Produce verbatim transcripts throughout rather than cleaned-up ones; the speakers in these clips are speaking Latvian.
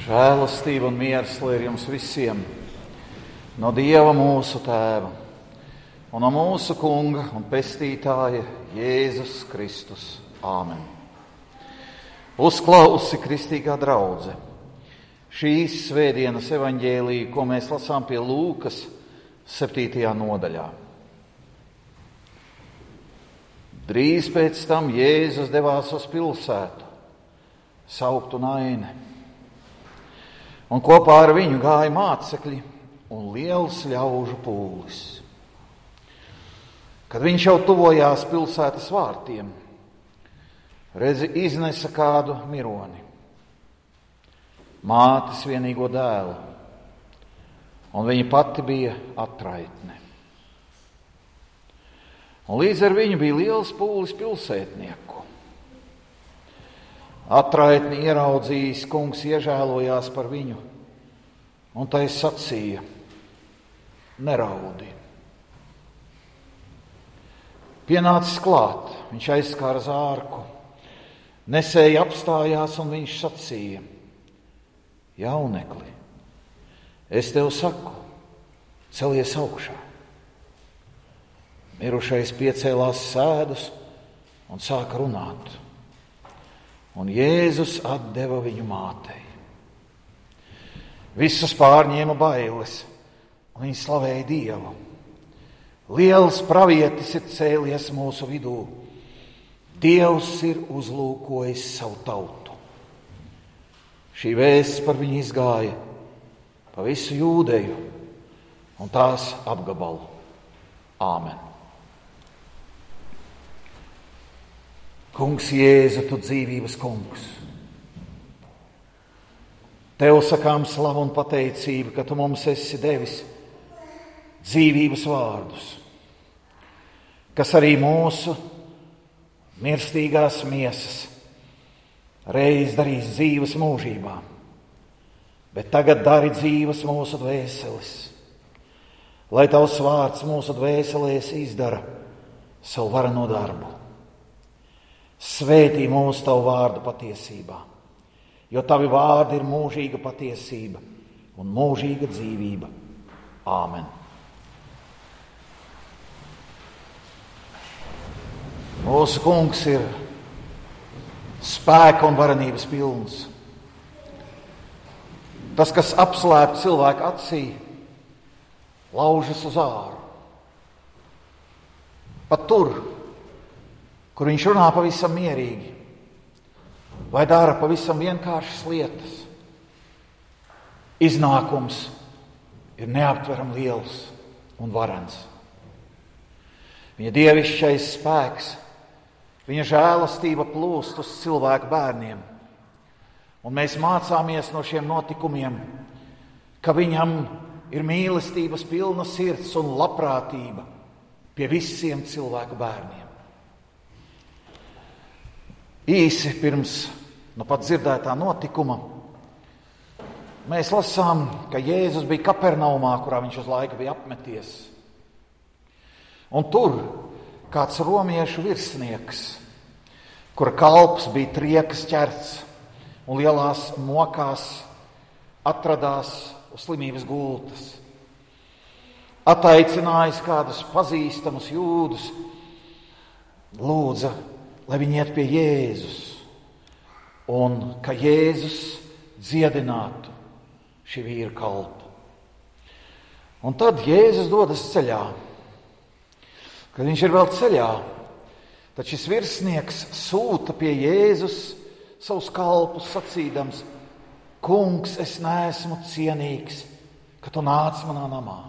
Žēlastība un miers lai ir jums visiem no Dieva mūsu Tēva un no mūsu Kunga un Pestītāja Jēzus Kristus. Āmen. Uzklausi, kristīgā draudze, šīs svētdienas evaņģēliju, ko mēs lasām pie Lūkas septītajā nodaļā. Drīz pēc tam Jēzus devās uz pilsētu, sauktu Naini, un kopā ar viņu gāja mācekļi un liels ļaužu pūlis. Kad viņš jau tuvojās pilsētas vārtiem, redzi, iznesa kādu mironi, mātes vienīgo dēlu, un viņa pati bija atraitne. Un līdz ar viņu bija liels pūlis pilsētnieku. Atraitni ieraudzījis, kungs iežēlojās par viņu, un tai sacīja: neraudi. Pienācis klāt, viņš aizskāra zārku, nesēji apstājās, un viņš sacīja: jaunekli, es tev saku, celies augšā. Mirušais piecēlās sēdus un sāka runāt, un Jēzus atdeva viņu mātei. Visus pārņēma bailes, un viņi slavēja Dievu. Liels pravietis ir cēlies mūsu vidū. Dievs ir uzlūkojis savu tautu. Šī vēsts par viņu izgāja pa visu Jūdeju un tās apgabalu. Āmen. Kungs Jēzu, tu dzīvības kungs. Tev sakām slavu un pateicību, ka tu mums esi devis dzīvības vārdus, kas arī mūsu mirstīgās miesas reiz darīs dzīves mūžībā, bet tagad dari dzīves mūsu dvēseles, lai tavs vārds mūsu dvēselēs izdara savu vareno darbu. Svētī mūsu tavu vārdu patiesībā, jo tavi vārdi ir mūžīga patiesība un mūžīga dzīvība. Āmen. Mūsu kungs ir spēka un varenības pilns. Tas, kas apslēp cilvēku acī, laužas uz āru. Pat tur, kur viņš runā pavisam mierīgi, vai dara pavisam vienkāršas lietas, iznākums ir neaptveram liels un varens. Viņa dievišķais spēks, viņa žēlastība plūst uz cilvēku bērniem, un mēs mācāmies no šiem notikumiem, ka viņam ir mīlestības pilna sirds un labprātība pie visiem cilvēku bērniem. Īsi pirms nu pat dzirdētā notikuma mēs lasām, ka Jēzus bija Kapernaumā, kurā viņš uz laiku bija apmeties. Un tur kāds romiešu virsnieks, kura kalps bija triekas ķerts un lielās mokās, atradās uz slimības gultas. Attaicinājis kādus pazīstamus jūdus, lūdza, lai viņi iet pie Jēzus, un ka Jēzus dziedinātu šī vīra kalpu. Un tad Jēzus dodas ceļā. Kad viņš ir vēl ceļā, tad šis virsnieks sūta pie Jēzus savus kalpus sacīdams: kungs, es neesmu cienīgs, ka tu nāc manā namā.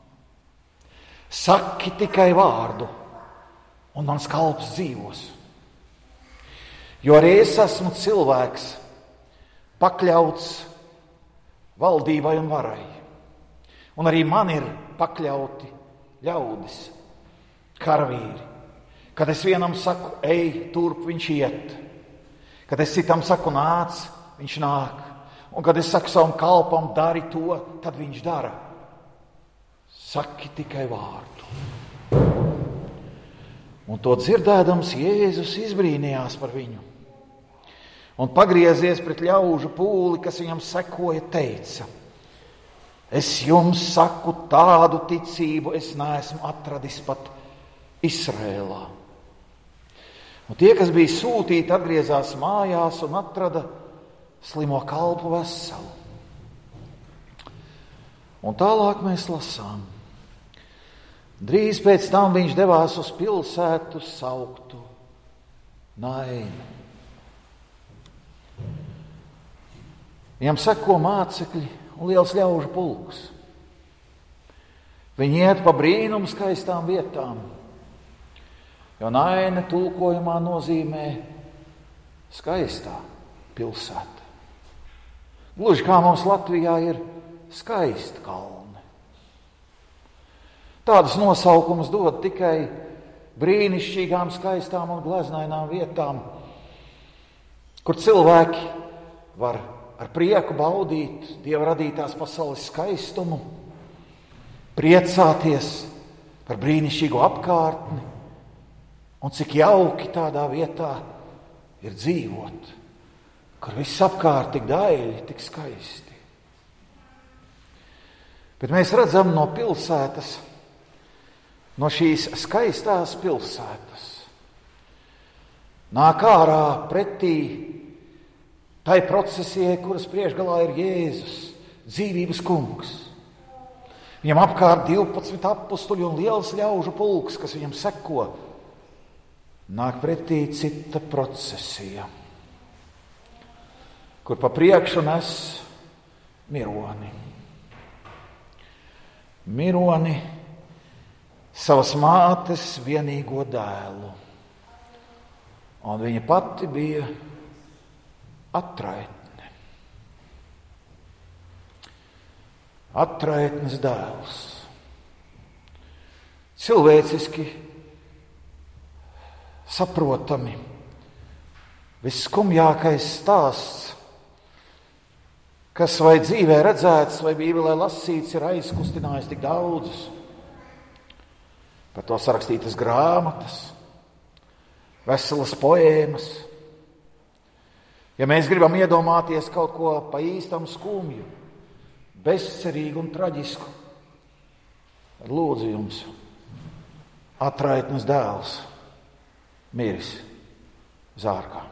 Saki tikai vārdu, un mans kalps dzīvos. Jo arī es esmu cilvēks, pakļauts valdībai un varai. Un arī man ir pakļauti ļaudis, karavīri. Kad es vienam saku, ej, turp, viņš iet. Kad es citam saku, nāc, viņš nāk. Un kad es saku savam kalpam, dari to, tad viņš dara. Saki tikai vārdu. Un to dzirdēdams, Jēzus izbrīnījās par viņu. Un pagriezies pret ļaužu pūli, kas viņam sekoja, teica: es jums saku, tādu ticību es neesmu atradis pat Izrēlā. Un tie, kas bija sūtīti, atgriezās mājās un atrada slimo kalpu veselu. Un tālāk mēs lasām. Drīz pēc tam viņš devās uz pilsētu sauktu Nainu. Viņam seko mācekļi un liels ļaužu pulks. Viņi iet pa brīnumu skaistām vietām, jo Naina tulkojumā nozīmē skaistā pilsēta. Gluži kā mums Latvijā ir skaisti kalni. Tādus nosaukumus dod tikai brīnišķīgām, skaistām un gleznainām vietām, kur cilvēki var ar prieku baudīt Dieva radītās pasaules skaistumu, priecāties par brīnišķīgo apkārtni un cik jauki tādā vietā ir dzīvot, kur viss apkārt tik daļi, tik skaisti. Bet mēs redzam no pilsētas, no šīs skaistās pilsētas, nāk ārā pretī tai procesijai, kuras priekšgalā ir Jēzus, dzīvības kungs. Viņam apkārt divpadsmit apustuļi un liels ļaužu pulks, kas viņam seko. Nāk pretī cita procesija, kur pa priekšu nes mironi. Mironi savas mātes vienīgo dēlu. Un viņa pati bija atraitne. Atraitnes dēls. Cilvēciski saprotami. Visskumjākais stāsts, kas vai dzīvē redzēts, vai Bībelē lasīts, ir aizkustinājis tik daudzus. Par to sarakstītas grāmatas, veselas poēmas. Ja mēs gribam iedomāties kaut ko pa īstam skumju, bezcerīgu un traģisku, tad lūdzu jums, atraitnes dēls miris zārkā.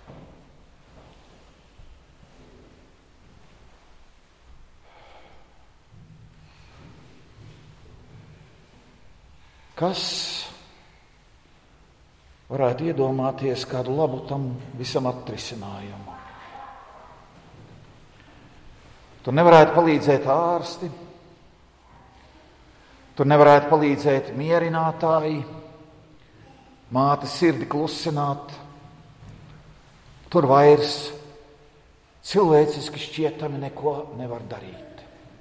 Kas varētu iedomāties kādu labu tam visam atrisinājumu? Tur nevarētu palīdzēt ārsti, tur nevarētu palīdzēt mierinātāji, mātes sirdi klusināt. Tur vairs cilvēciski šķietami neko nevar darīt.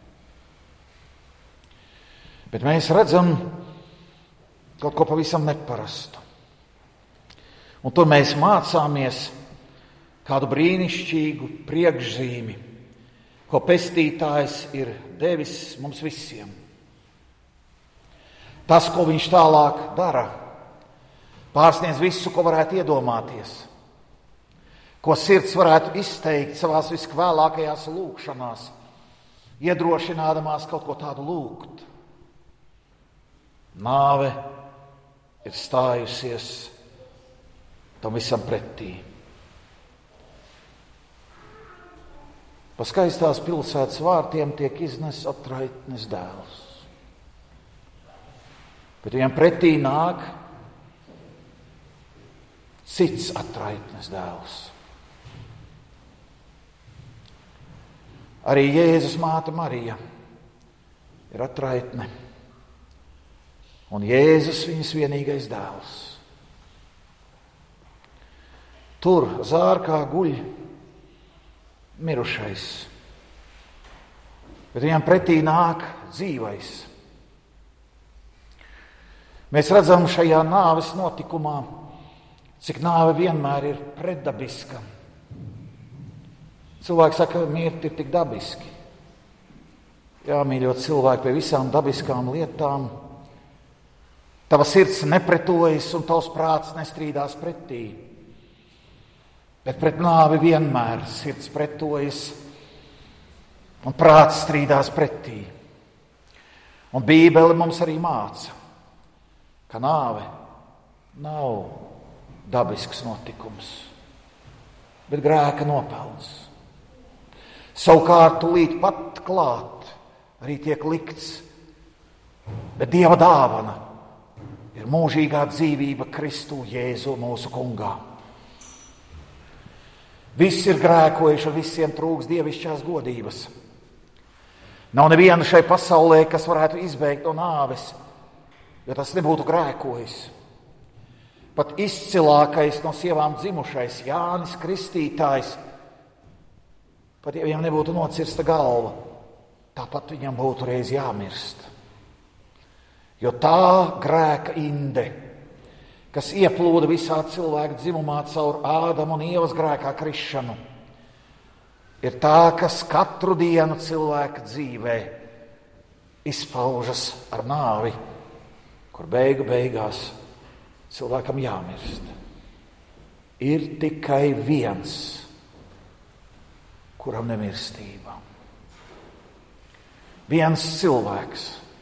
Bet mēs redzam kaut ko pavisam neparastu. Un tur mēs mācāmies kādu brīnišķīgu priekšzīmi, ko pestītājs ir devis mums visiem. Tas, ko viņš tālāk dara, pārsniedz visu, ko varētu iedomāties, ko sirds varētu izteikt savās viskvēlākajās lūgšanās, iedrošinādamās kaut ko tādu lūgt. Nāve ir stājusies tam visam pretī. Pa skaistās pilsētas vārtiem tiek iznes atraitnes dēls. Bet viņam pretī nāk cits atraitnes dēls. Arī Jēzus māte Marija ir atraitne. Un Jēzus viņas vienīgais dēls. Tur zārkā guļ mirušais, bet viņam pretī nāk dzīvais. Mēs redzam šajā nāves notikumā, cik nāve vienmēr ir pretdabiska. Cilvēki saka, ka mirt ir tik dabiski. Jā, mīļot cilvēki, pie visām dabiskām lietām tava sirds nepretojas un tavs prāts nestrīdās pretī. Bet pret nāvi vienmēr sirds pretojas un prāts strīdās pretī. Un Bībele mums arī māca, ka nāve nav dabisks notikums, bet grēka nopelns. Savukārt tūlīt pat klāt arī tiek likts, bet Dieva dāvana ir mūžīgā dzīvība Kristu Jēzu mūsu kungā. Visi ir grēkojuši un visiem trūks dievišķās godības. Nav neviena šai pasaulē, kas varētu izbēgt no nāves, jo tas nebūtu grēkojis. Pat izcilākais no sievām dzimušais Jānis Kristītājs, pat ja viņam nebūtu nocirsta galva, tāpat viņam būtu reiz jāmirst. Jo tā grēka inde, kas ieplūda visā cilvēka dzimumā caur Ādama un Ievas grēkā krišanu, ir tā, kas katru dienu cilvēka dzīvē izpaužas ar nāvi, kur beigu beigās cilvēkam jāmirst. Ir tikai viens, kuram nemirstība. Viens cilvēks,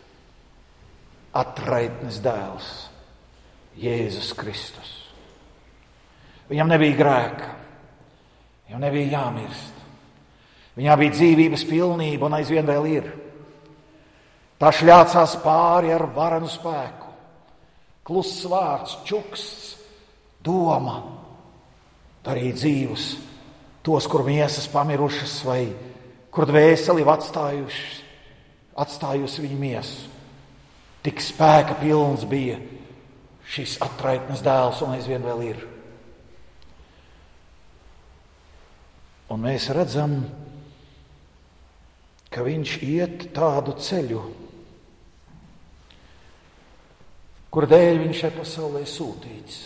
atraitnes dēls, Jēzus Kristus. Viņam nebija grēka, viņam nebija jāmirst. Viņā bija dzīvības pilnība un aizvien vēl ir. Tā šļācās pāri ar varenu spēku. Kluss vārds, čuksts, doma darīja dzīvus tos, kur miesas pamirušas vai kur dvēseli atstājuši, atstājusi viņu miesu. Tik spēka pilns bija šis atraitnes dēls un aizvien vēl ir. Un mēs redzam, ka viņš iet tādu ceļu, kur dēļ viņš šai pasaulē sūtīts.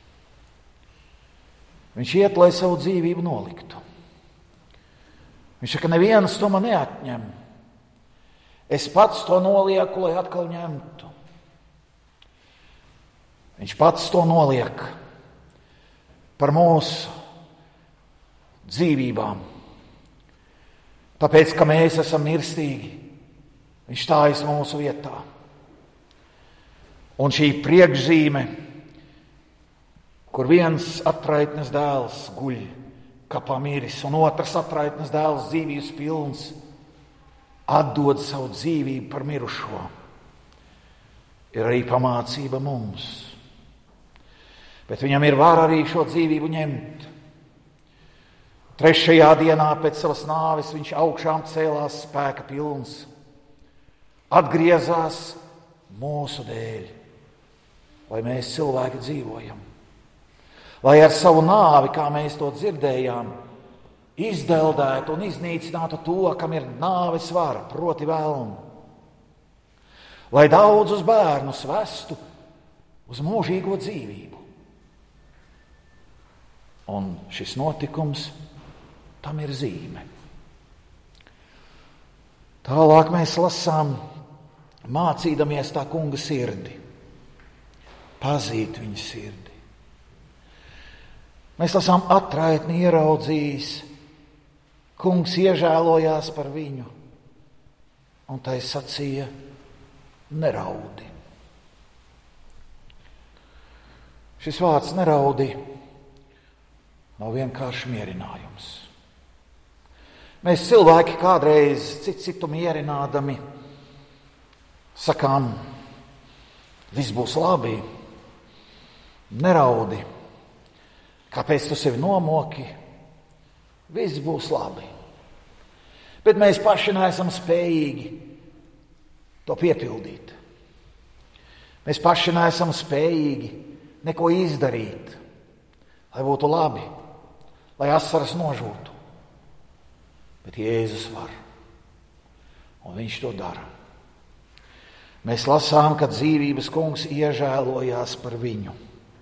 Viņš iet, lai savu dzīvību noliktu. Viņš saka, neviens to man neatņem. Es pats to nolieku, lai atkal ņemtu. Viņš pats to noliek par mūsu dzīvībām. Tāpēc, ka mēs esam mirstīgi, viņš stājas mūsu vietā. Un šī priekšzīme, kur viens atraitnes dēls guļ kapā miris, un otrs atraitnes dēls dzīvības pilns, atdod savu dzīvību par mirušo, ir arī pamācība mums. Bet viņam ir vara arī šo dzīvību ņemt. Trešajā dienā pēc savas nāves viņš augšām cēlās spēka pilns, atgriezās mūsu dēļ, lai mēs cilvēki dzīvojam. Lai ar savu nāvi, kā mēs to dzirdējām, izdeldētu un iznīcinātu to, kam ir nāves vara, proti velnu. Lai daudzus bērnus vestu uz mūžīgo dzīvību. Un šis notikums tam ir zīme. Tālāk mēs lasām, mācīdamies tā kunga sirdi, pazīt viņa sirdi. Mēs lasām, atraitni ieraudzījis, kungs iežēlojās par viņu, un tai sacīja, neraudi. Šis vārds neraudi nav vienkārši mierinājums. Mēs cilvēki kādreiz citu citu mierinādami sakām, viss būs labi, neraudi, kāpēc tu sevi nomoki, viss būs labi. Bet mēs paši neesam spējīgi to piepildīt. Mēs paši neesam spējīgi neko izdarīt, lai būtu labi, lai asaras nožūtu. Bet Jēzus var, un viņš to dara. Mēs lasām, ka dzīvības kungs iežēlojās par viņu,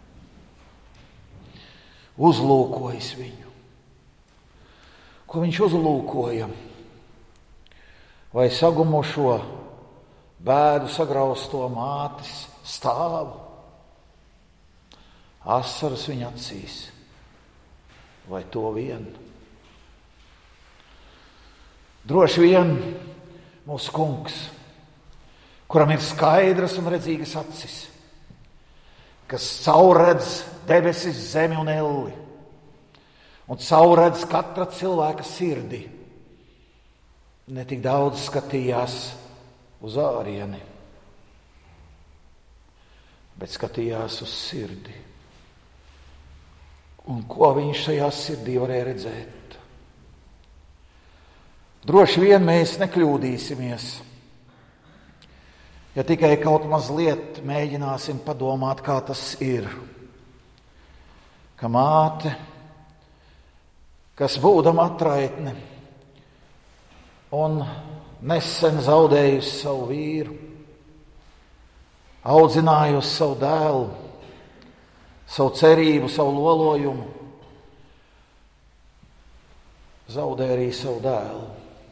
uzlūkojas viņu. Ko viņš uzlūkoja? Vai sagumušo, bēdu sagrausto mātes stāvu? Asaras viņa acīs. vai to vien? Droši vien mūsu kungs, kuram ir skaidras un redzīgas acis, kas caurredz debesis, zemi un elli, un caurredz katra cilvēka sirdi, ne tik daudz skatījās uz ārieni, bet skatījās uz sirdi. Un ko viņš šajā sirdī varēja redzēt? Droši vien mēs nekļūdīsimies, ja tikai kaut mazliet mēģināsim padomāt, kā tas ir, ka māte, kas būdama atraitne un nesen zaudējusi savu vīru, audzinājusi savu dēlu, savu cerību, savu lolojumu, zaudē arī savu dēlu.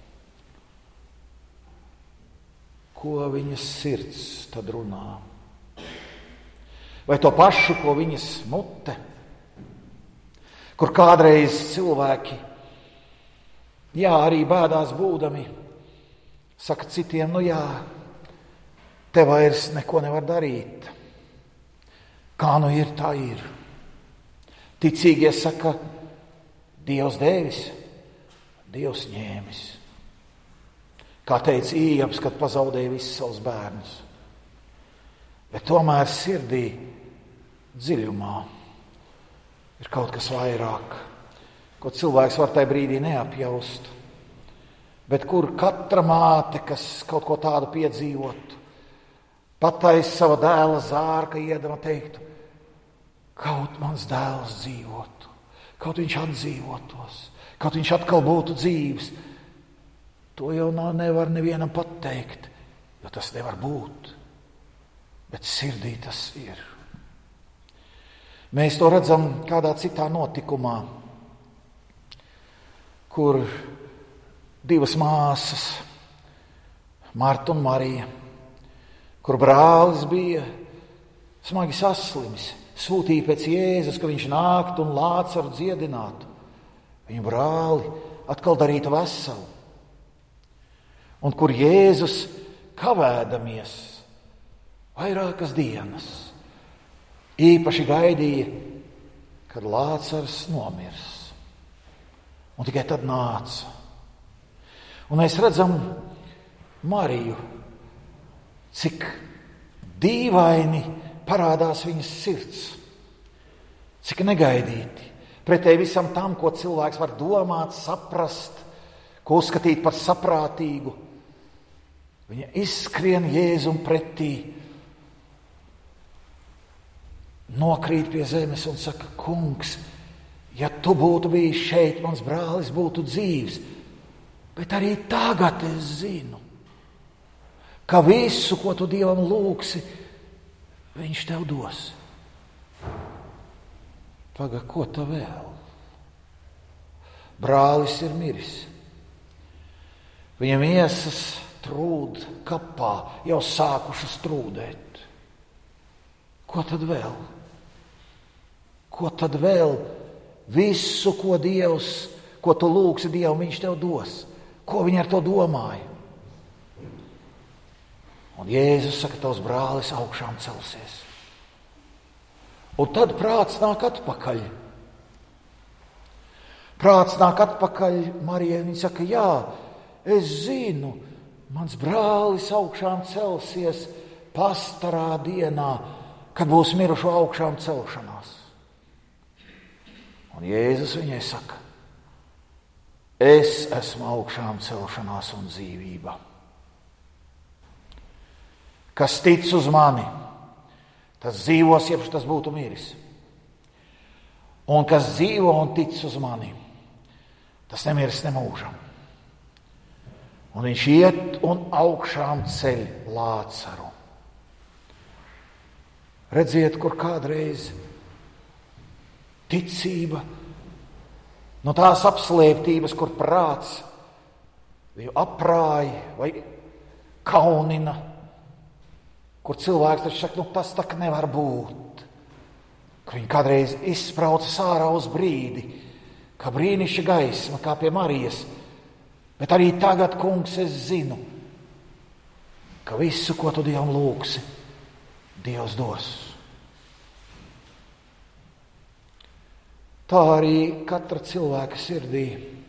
Ko viņas sirds tad runā? Vai to pašu, ko viņas mute? Kur kādreiz cilvēki, jā, arī bēdās būdami, saka citiem, nu jā, te vairs neko nevar darīt. Kā nu ir, tā ir. Ticīgie saka, Dievs devis, Dievs ņēmis. Kā teica Ījabs, kad pazaudēja visus savus bērnus. Bet tomēr sirdī dziļumā ir kaut kas vairāk, ko cilvēks var tajā brīdī neapjaust, bet kur katra māte, kas kaut ko tādu piedzīvotu, patais sava dēla zārka iedama teiktu, kaut mans dēls dzīvotu, kaut viņš atdzīvotos, kaut viņš atkal būtu dzīves. To jau nevar nevienam pateikt, jo tas nevar būt, bet sirdī tas ir. Mēs to redzam kādā citā notikumā, kur divas māsas, Marta un Marija, kur brālis bija smagi saslimis, sūtīja pēc Jēzus, ka viņš nāktu un Lācaru dziedinātu. Viņu brāli atkal darītu veselu. Un kur Jēzus kavēdamies vairākas dienas, īpaši gaidīja, kad Lācars nomirs. Un tikai tad nāca. Un mēs redzam Mariju, cik dīvaini parādās viņas sirds, cik negaidīti. Pretēji visam tam, ko cilvēks var domāt, saprast, ko uzskatīt par saprātīgu. Viņa izskrien Jēzum pretī, nokrīt pie zemes un saka, kungs, ja tu būtu bijis šeit, mans brālis būtu dzīvs, bet arī tagad es zinu, ka visu, ko tu Dievam lūgsi, viņš tev dos. Paga, ko ta vēl? Brālis ir miris. Viņa miesas trūd kapā, jau sākušas trūdēt. Ko tad vēl? Ko tad vēl? Visu, ko Dievs, ko tu lūgsi Dievam, viņš tev dos. Ko viņi ar to domāja? Un Jēzus saka, tavs brālis augšām celsies. Un tad prāts nāk atpakaļ. Prāts nāk atpakaļ Marijai, viņa saka, jā, es zinu, mans brālis augšām celsies pastarā dienā, kad būs mirušo augšām celšanās. Un Jēzus viņai saka, es esmu augšām celšanās un dzīvība. Kas tic uz mani, tas dzīvos, jeb tas būtu miris. Un kas dzīvo un tic uz mani, tas nemirs nemūžam. Un viņš iet un augšām ceļ Lācaru. Redziet, kur kādreiz ticība, no tās apslēptības, kur prāts viņu aprāja vai kaunina, kur cilvēks taču saka, nu tas tak nevar būt. Ka viņi kādreiz izspraucas ārā uz brīdi, kā brīnišķa gaisma, kā pie Marijas. Bet arī tagad, kungs, es zinu, ka visu, ko tu Dievam lūgsi, Dievs dos. Tā arī katra cilvēka sirdī,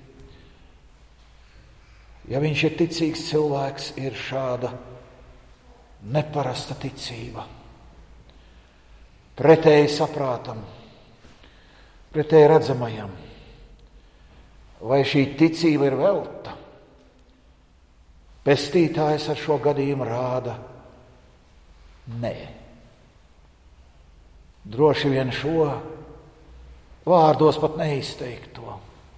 ja viņš ir ticīgs cilvēks, ir šāda neparasta ticība. Pretēji saprātam, pretēji redzamajam. Vai šī ticība ir velta? Pestītājs ar šo gadījumu rāda nē. Droši vien šo vārdos pat neizteikt to.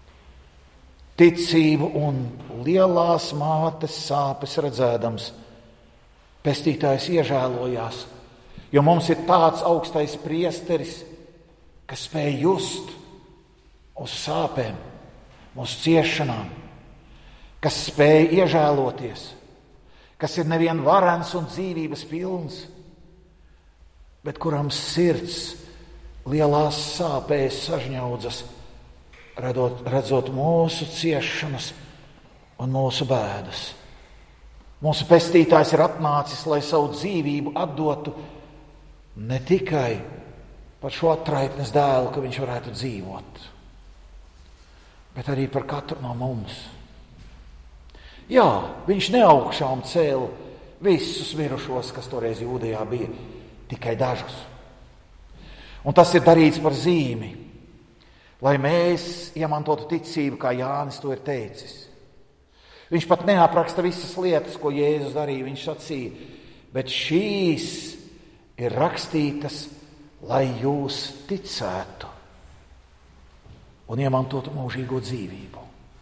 Ticību un lielās mātes sāpes redzēdams, pestītājs iežēlojās, jo mums ir tāds augstais priesteris, kas spēj just uz sāpēm, uz ciešanām, kas spēj iežēloties, kas ir nevien varens un dzīvības pilns, bet kuram sirds lielās sāpēs sažņaudzas, redzot, redzot mūsu ciešanas un mūsu bēdas. Mūsu pestītājs ir atnācis, lai savu dzīvību atdotu ne tikai par šo atraitnes dēlu, ka viņš varētu dzīvot, bet arī par katru no mums. Jā, viņš neaugšām cēla visus mirušos, kas toreiz Jūdejā bija, tikai dažus. Un tas ir darīts par zīmi, lai mēs iemantotu ticību, kā Jānis to ir teicis. Viņš pat neapraksta visas lietas, ko Jēzus darīja, viņš sacīja, bet šīs ir rakstītas, lai jūs ticētu un iemantotu mūžīgo dzīvību.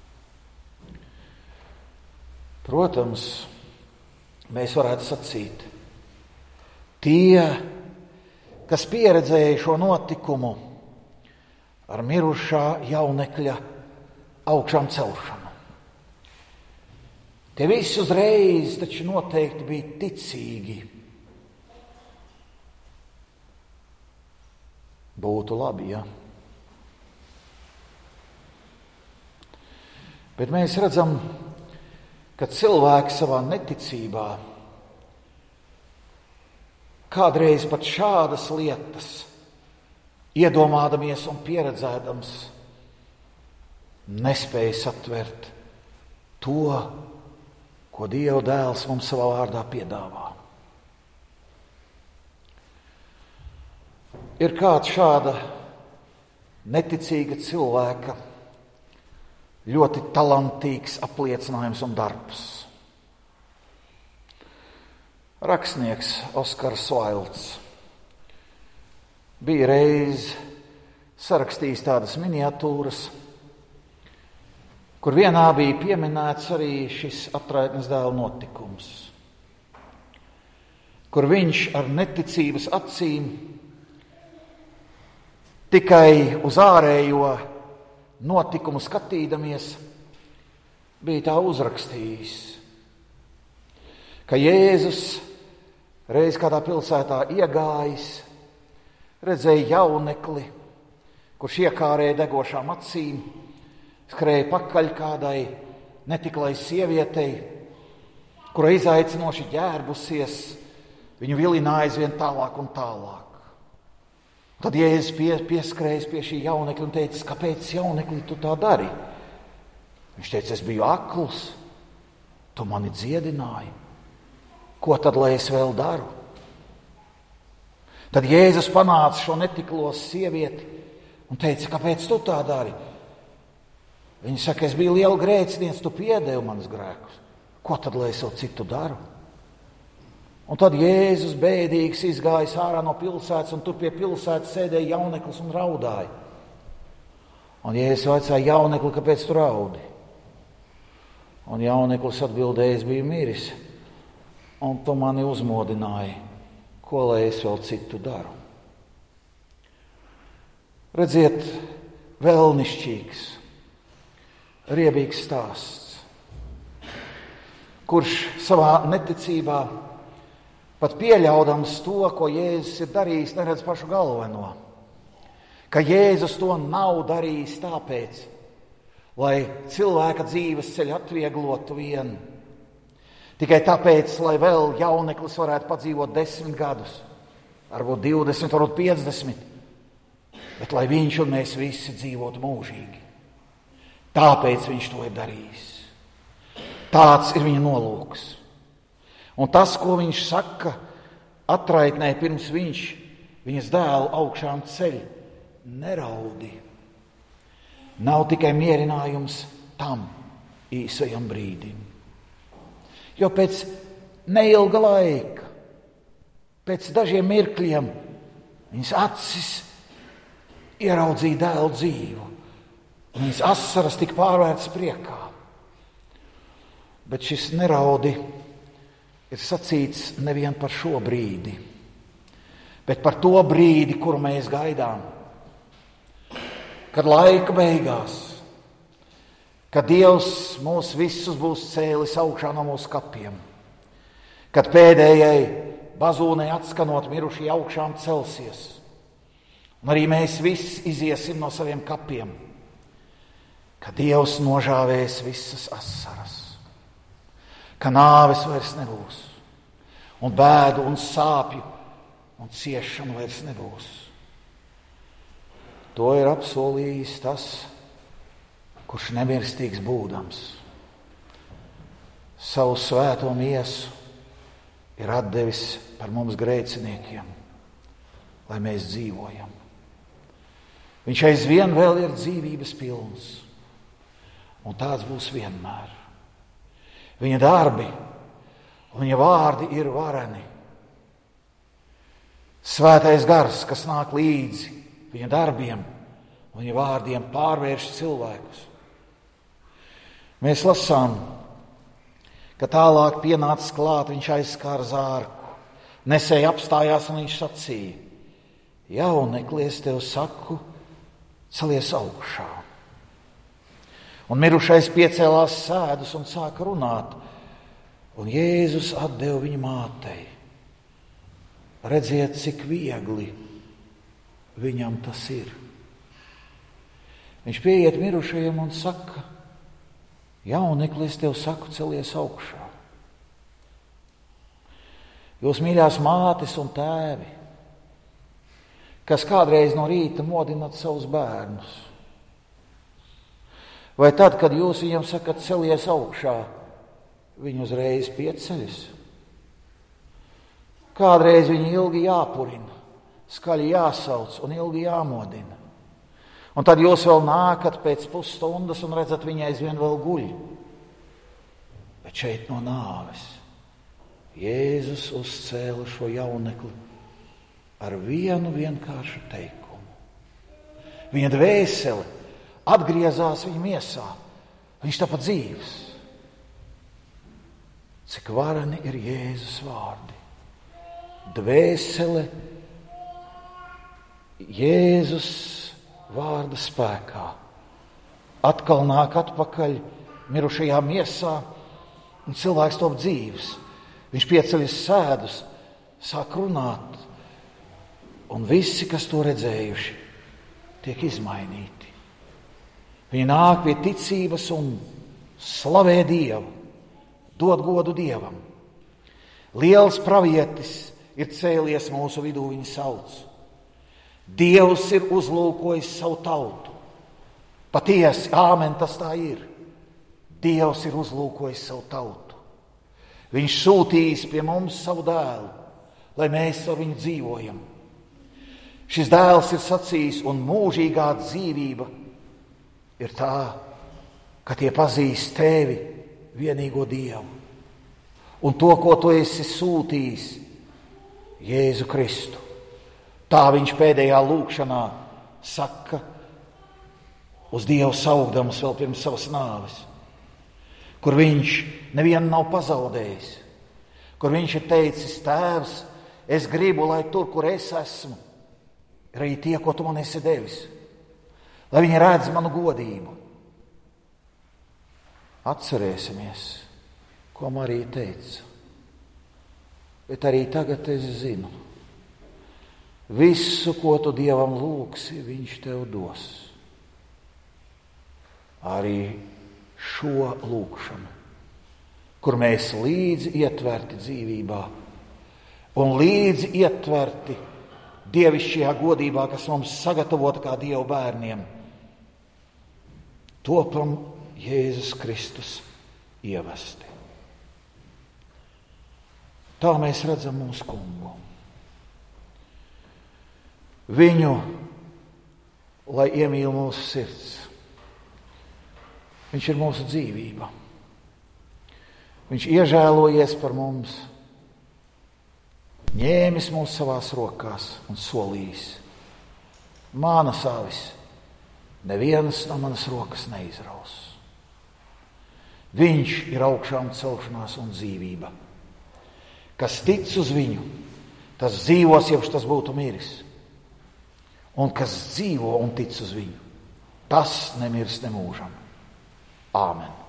Protams, mēs varētu sacīt, tie, kas pieredzēja šo notikumu ar mirušā jaunekļa augšām celšanu, tie visi uzreiz taču noteikti bija ticīgi. Būtu labi, ja? Bet mēs redzam, ka cilvēks savā neticībā kādreiz pat šādas lietas, iedomādamies un pieredzēdams, nespēja satvert to, ko Dieva dēls mums savā vārdā piedāvā. Ir kāds šāda neticīga cilvēka ļoti talantīgs apliecinājums un darbs. Rakstnieks Oskars Vailds bija reiz sarakstījis tādas miniatūras, kur vienā bija pieminēts arī šis atraitnes dēla notikums, kur viņš ar neticības acīm tikai uz ārējo notikumu skatīdamies, bija tā uzrakstījis, ka Jēzus reiz kādā pilsētā iegājis, redzēja jaunekli, kurš iekārēja degošām acīm, skrēja pakaļ kādai netiklai sievietei, kura izaicinoši ģērbusies, viņu vilināja aizvien tālāk un tālāk. Tad Jēzus pie, pieskrējas pie šī jaunekļa un teica, kāpēc jaunekļi tu tā dari? Viņš teica, es biju akls, tu mani dziedināji. Ko tad, lai es vēl daru? Tad Jēzus panāca šo netiklo sievieti un teica, kāpēc tu tā dari? Viņa saka, es biju liela grēcinieks, tu piedevi manas grēkus. Ko tad, lai es vēl citu daru? Un tad Jēzus bēdīgs izgājis ārā no pilsētas, un tur pie pilsētas sēdēja jauneklis un raudāja. Un Jēzus vaicāja jaunekli, kāpēc tu raudi? Un jauneklis atbildēja, es biju miris, un tu mani uzmodināji, ko lai es vēl citu daru. Redziet, vēlnišķīgs, riebīgs stāsts, kurš savā neticībā pat pieļaudams to, ko Jēzus ir darījis, neredz pašu galveno. Ka Jēzus to nav darījis tāpēc, lai cilvēka dzīves ceļu atvieglotu vien. Tikai tāpēc, lai vēl jauneklis varētu padzīvot desmit gadus, varbūt divdesmit, varbūt piecdesmit, bet lai viņš un mēs visi dzīvotu mūžīgi. Tāpēc viņš to ir darījis. Tāds ir viņa nolūks. Un tas, ko viņš saka, atraitnē pirms viņš viņas dēlu augšām ceļ, neraudi. Nav tikai mierinājums tam īsajam brīdim. Jo pēc neilga laika, pēc dažiem mirkļiem, viņas acis ieraudzīja dēlu dzīvu, un viņas asaras tika pārvērtas priekā. Bet šis neraudi ir sacīts nevien par šo brīdi, bet par to brīdi, kuru mēs gaidām. Kad laika beigās, kad Dievs mūs visus būs cēlis augšā no mūsu kapiem, kad pēdējai bazūnei atskanot mirušie augšām celsies, un arī mēs visi iziesim no saviem kapiem, kad Dievs nožāvēs visas asaras, ka nāves vairs nebūs, un bēdu un sāpju un ciešanu vairs nebūs. To ir apsolījis tas, kurš nemirstīgs būdams. Savu svēto miesu ir atdevis par mums grēciniekiem, lai mēs dzīvojam. Viņš aizvien vēl ir dzīvības pilns, un tāds būs vienmēr. Viņa darbi, viņa vārdi ir vareni. Svētais gars, kas nāk līdzi viņa darbiem, viņa vārdiem pārvērš cilvēkus. Mēs lasām, ka tālāk pienācis klāt, viņš aizskāra zārku, nesēji apstājās un viņš sacīja: jaunekli, es tev saku, celies augšā. Un mirušais piecēlās sēdus un sāka runāt, un Jēzus atdeva viņu mātei. Redziet, cik viegli viņam tas ir. Viņš pieiet mirušajiem un saka: jaunekli, es tev saku, celies augšā. Jūs mīļās mātes un tēvi, kas kādreiz no rīta modināt savus bērnus, vai tad, kad jūs viņam sakat celies augšā, viņi uzreiz pieceļas? Kādreiz viņi ilgi jāpurina, skaļi jāsauc un ilgi jāmodina. Un tad jūs vēl nākat pēc pusstundas un redzat, viņa aizvien vēl guļ. Bet šeit no nāves Jēzus uzcēla šo jaunekli ar vienu vienkāršu teikumu. Viņa dvēsele atgriezās viņa miesā. Viņš tāpat dzīves. Cik vareni ir Jēzus vārdi. Dvēsele Jēzus vārda spēkā atkal nāk atpakaļ mirušajā miesā, un cilvēks top dzīves. Viņš pieceļas sēdus, sāk runāt, un visi, kas to redzējuši, tiek izmainīti. Viņi nāk pie ticības un slavē Dievu, dod godu Dievam. Liels pravietis ir cēlies mūsu vidū, viņi sauc. Dievs ir uzlūkojis savu tautu. Patiesi, āmen, tas tā ir. Dievs ir uzlūkojis savu tautu. Viņš sūtīs pie mums savu dēlu, lai mēs ar viņu dzīvojam. Šis dēls ir sacījis, un mūžīgā dzīvība ir tā, ka tie pazīst tevi, vienīgo Dievu, un to, ko tu esi sūtījis, Jēzu Kristu. Tā viņš pēdējā lūkšanā saka, uz Dievu saukdams vēl pirms savas nāves, kur viņš nevienu nav pazaudējis, kur viņš ir teicis: Tēvs, es gribu, lai tur, kur es esmu, ir arī tie, ko tu man esi devis, lai viņi redz manu godību. Atcerēsimies, ko Marija teica, bet arī tagad es zinu, visu, ko tu Dievam lūgsi, viņš tev dos. arī šo lūgšanu, kur mēs līdzi ietverti dzīvībā un līdzi ietverti dievišķajā godībā, kas mums sagatavota kā Dieva bērniem, topam Jēzus Kristus ievesti. Tā mēs redzam mūsu kungu. Viņu, lai iemīl mūsu sirds. Viņš ir mūsu dzīvība. Viņš iežēlojies par mums, ņēmis mūs savās rokās un solījis: Mana savis, nevienas no manas rokas neizraus. Viņš ir augšām celšanās un dzīvība. Kas tic uz viņu, tas dzīvos, jeb tas būtu miris. Un kas dzīvo un tic uz viņu, tas nemirs nemūžam. Āmen.